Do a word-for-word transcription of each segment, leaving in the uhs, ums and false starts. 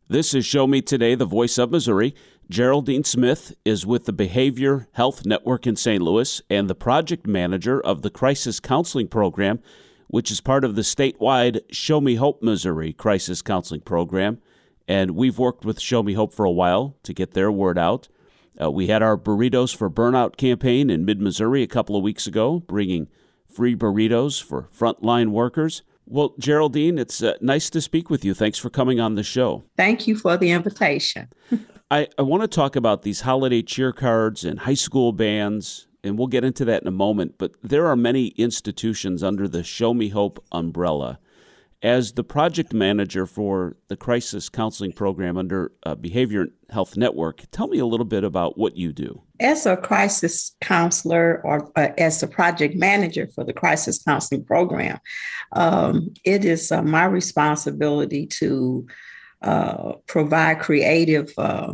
This is Show Me Today, the voice of Missouri. Geraldine Smith is with the Behavior Health Network in Saint Louis and the project manager of the Crisis Counseling Program, which is part of the statewide Show Me Hope Missouri Crisis Counseling Program. And we've worked with Show Me Hope for a while to get their word out. Uh, we had our Burritos for Burnout campaign in mid-Missouri a couple of weeks ago, bringing free burritos for frontline workers. Well, Geraldine, it's uh, nice to speak with you. Thanks for coming on the show. Thank you for the invitation. I, I want to talk about these holiday cheer cards and high school bands, and we'll get into that in a moment. But there are many institutions under the Show Me Hope umbrella. As the project manager for the Crisis Counseling Program under uh, Behavior Health Network, tell me a little bit about what you do. As a crisis counselor or uh, as the project manager for the Crisis Counseling Program, um, it is uh, my responsibility to uh, provide creative uh,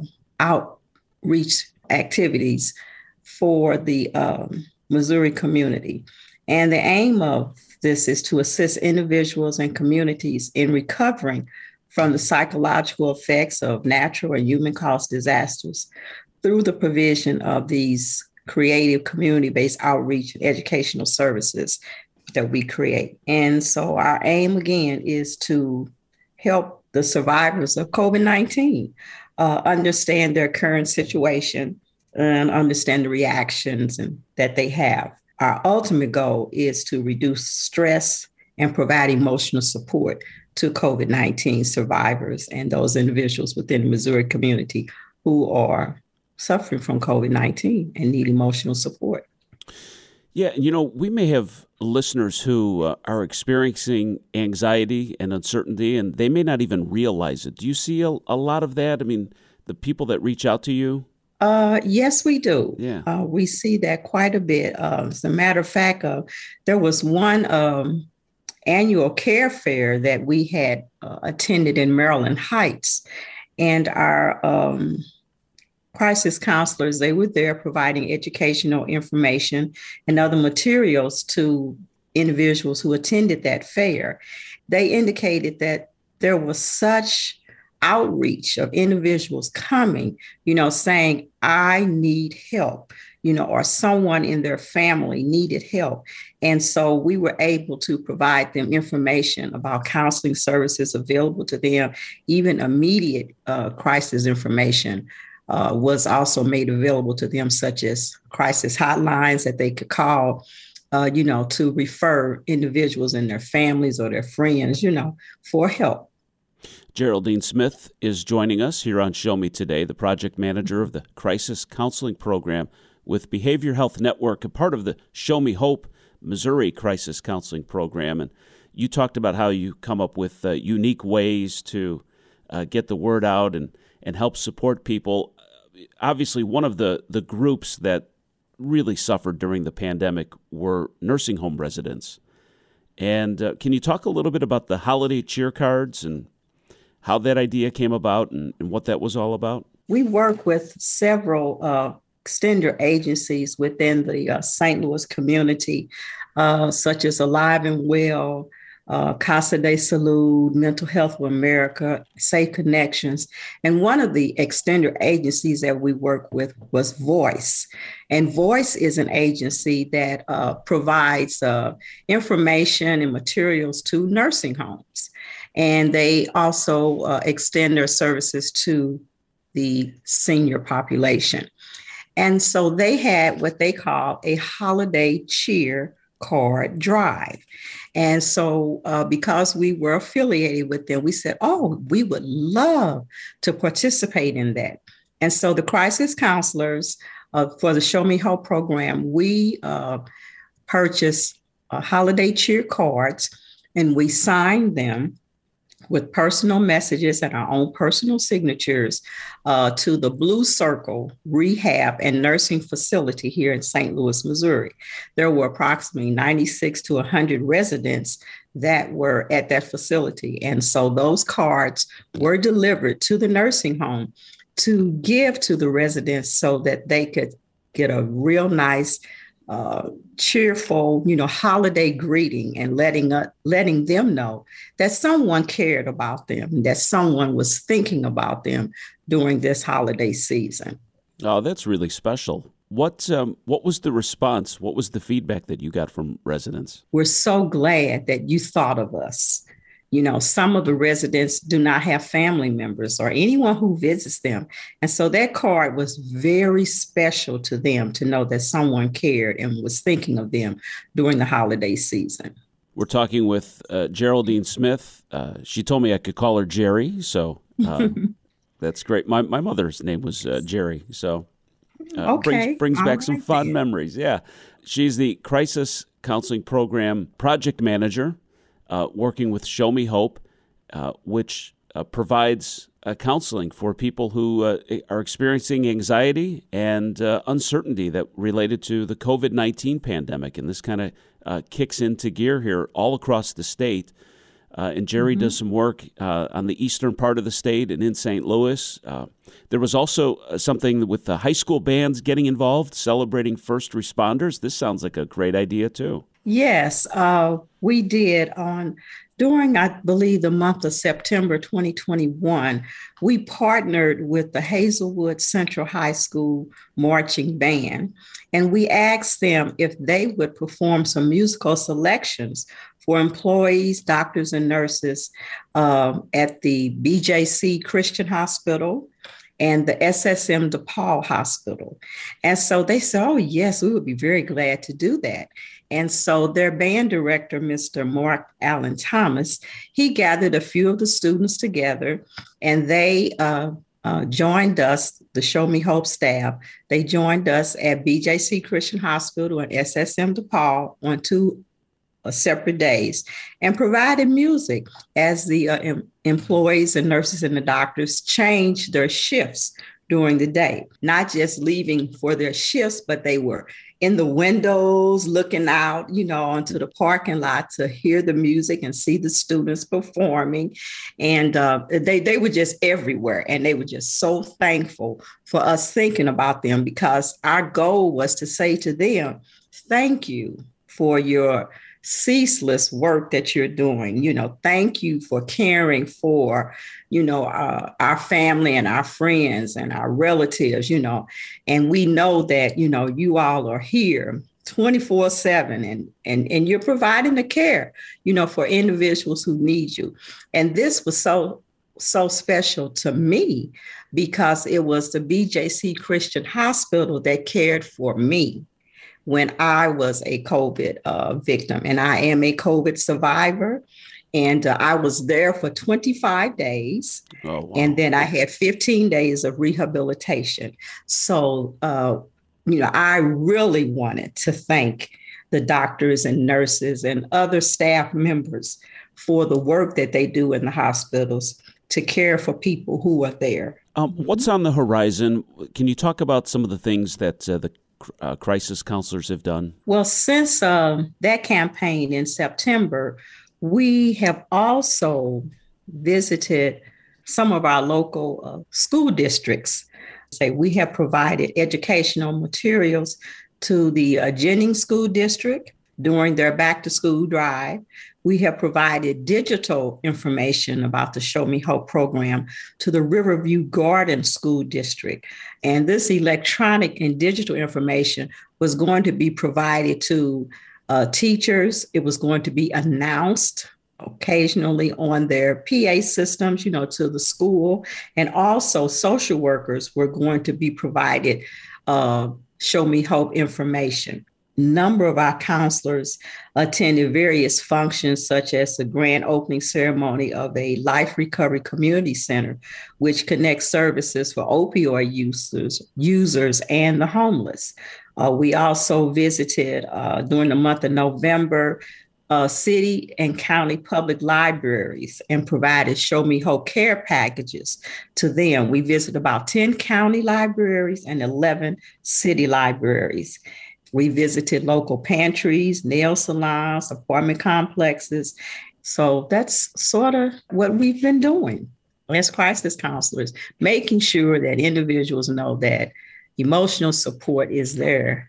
outreach activities for the um, Missouri community. And the aim of this is to assist individuals and communities in recovering from the psychological effects of natural and human-caused disasters through the provision of these creative community-based outreach and educational services that we create. And so our aim, again, is to help the survivors of COVID nineteen uh, understand their current situation and understand the reactions and, that they have. Our ultimate goal is to reduce stress and provide emotional support to COVID nineteen survivors and those individuals within the Missouri community who are suffering from COVID nineteen and need emotional support. Yeah, you know, we may have listeners who uh, are experiencing anxiety and uncertainty, and they may not even realize it. Do you see a, a lot of that? I mean, the people that reach out to you? Uh, yes, we do. Yeah. Uh, we see that quite a bit. Uh, as a matter of fact, uh, there was one um, annual care fair that we had uh, attended in Maryland Heights, and our um, crisis counselors, they were there providing educational information and other materials to individuals who attended that fair. They indicated that there was such outreach of individuals coming, you know, saying, I need help, you know, or someone in their family needed help. And so we were able to provide them information about counseling services available to them. Even immediate uh, crisis information uh, was also made available to them, such as crisis hotlines that they could call, uh, you know, to refer individuals and their families or their friends, you know, for help. Geraldine Smith is joining us here on Show Me Today, the project manager of the Crisis Counseling Program with Behavior Health Network, a part of the Show Me Hope Missouri Crisis Counseling Program. And you talked about how you come up with uh, unique ways to uh, get the word out and, and help support people. Obviously, one of the, the groups that really suffered during the pandemic were nursing home residents. And uh, can you talk a little bit about the holiday cheer cards and how that idea came about and, and what that was all about? We work with several uh, extender agencies within the uh, Saint Louis community, uh, such as Alive and Well, uh, Casa de Salud, Mental Health of America, Safe Connections. And one of the extender agencies that we work with was Voice. And Voice is an agency that uh, provides uh, information and materials to nursing homes. And they also uh, extend their services to the senior population. And so they had what they call a holiday cheer card drive. And so uh, because we were affiliated with them, we said, oh, we would love to participate in that. And so the crisis counselors uh, for the Show Me Hope program, we uh, purchased uh, holiday cheer cards and we signed them with personal messages and our own personal signatures uh, to the Blue Circle Rehab and Nursing Facility here in Saint Louis, Missouri. There were approximately ninety-six to one hundred residents that were at that facility. And so those cards were delivered to the nursing home to give to the residents so that they could get a real nice uh, cheerful, you know, holiday greeting and letting uh, letting them know that someone cared about them, that someone was thinking about them during this holiday season. Oh, that's really special. What um, what was the response? What was the feedback that you got from residents? We're so glad that you thought of us. You know, some of the residents do not have family members or anyone who visits them. And so that card was very special to them to know that someone cared and was thinking of them during the holiday season. We're talking with uh, Geraldine Smith. Uh, she told me I could call her Jerry, so um, that's great. My my mother's name was uh, Jerry, so uh, okay. brings, brings back right some fond then. memories. Yeah. She's the Crisis Counseling Program Project Manager, Uh, working with Show Me Hope, uh, which uh, provides uh, counseling for people who uh, are experiencing anxiety and uh, uncertainty that related to the covid nineteen pandemic. And this kind of uh, kicks into gear here all across the state. Uh, and Jerry mm-hmm. does some work uh, on the eastern part of the state and in Saint Louis. Uh, there was also something with the high school bands getting involved, celebrating first responders. This sounds like a great idea, too. Yes, uh, we did on during, I believe, the month of September twenty twenty-one. We partnered with the Hazelwood Central High School marching band, and we asked them if they would perform some musical selections for employees, doctors, and nurses uh, at the B J C Christian Hospital and the S S M DePaul Hospital. And so they said, oh, yes, we would be very glad to do that. And so their band director, Mister Mark Allen Thomas, he gathered a few of the students together, and they uh, uh, joined us, the Show Me Hope staff. They joined us at B J C Christian Hospital and S S M DePaul on two uh, separate days and provided music as the uh, em- employees and nurses and the doctors changed their shifts during the day, not just leaving for their shifts, but they were in the windows looking out, you know, onto the parking lot to hear the music and see the students performing. And uh, they, they were just everywhere. And they were just so thankful for us thinking about them, because our goal was to say to them, thank you for your ceaseless work that you're doing. You know, thank you for caring for, you know, uh, our family and our friends and our relatives, you know, and we know that, you know, you all are here twenty-four seven and, and, and you're providing the care, you know, for individuals who need you. And this was so, so special to me because it was the B J C Christian Hospital that cared for me when I was a COVID uh, victim, and I am a COVID survivor. And uh, I was there for twenty-five days. Oh, wow. And then I had fifteen days of rehabilitation. So, uh, you know, I really wanted to thank the doctors and nurses and other staff members for the work that they do in the hospitals to care for people who are there. Um, what's on the horizon? Can you talk about some of the things that uh, the Uh, crisis counselors have done? Well, since uh, that campaign in September, we have also visited some of our local uh, school districts. Say we have provided educational materials to the uh, Jennings School District during their back to school drive. We have provided digital information about the Show Me Hope program to the Riverview Garden School District. And this electronic and digital information was going to be provided to uh, teachers. It was going to be announced occasionally on their P A systems, you know, to the school. And also social workers were going to be provided uh, Show Me Hope information. Number of our counselors attended various functions, such as the grand opening ceremony of a Life Recovery Community Center, which connects services for opioid users, users and the homeless. Uh, we also visited uh, during the month of November, uh, city and county public libraries and provided Show Me Hope care packages to them. We visited about ten county libraries and eleven city libraries. We visited local pantries, nail salons, apartment complexes. So that's sort of what we've been doing as crisis counselors, making sure that individuals know that emotional support is there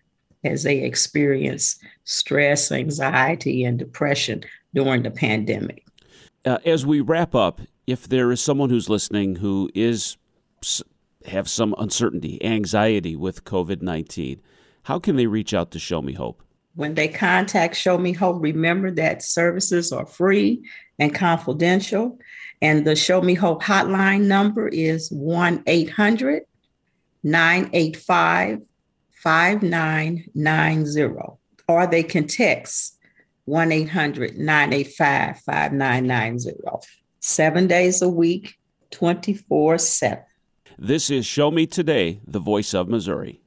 as they experience stress, anxiety, and depression during the pandemic. Uh, as we wrap up, if there is someone who's listening who is have some uncertainty, anxiety with COVID nineteen, how can they reach out to Show Me Hope? When they contact Show Me Hope, remember that services are free and confidential. And the Show Me Hope hotline number is one eight hundred nine eight five five nine nine zero. Or they can text one eight hundred nine eight five five nine nine zero. Seven days a week, twenty-four seven. This is Show Me Today, the voice of Missouri.